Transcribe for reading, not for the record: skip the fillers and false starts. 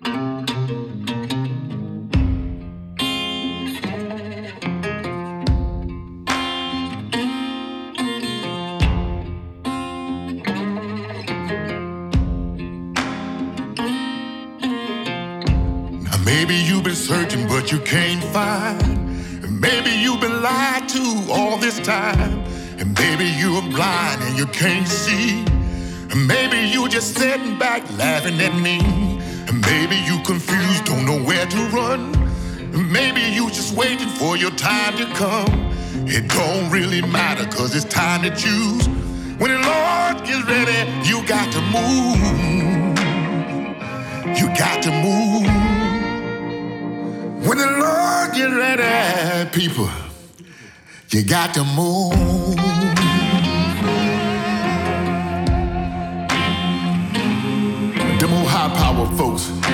Maybe you've been searching, but you can't find. And maybe you've been lied to all this time. And maybe you're blind and you can't see. And maybe you're just sitting back laughing at me. And maybe you confused, don't know where to run. And maybe you just waiting for your time to come. It don't really matter, cause it's time to choose. When the Lord gets ready, you got to move. You got to move. When the Lord get ready, people, you got to move. Them old high power folks,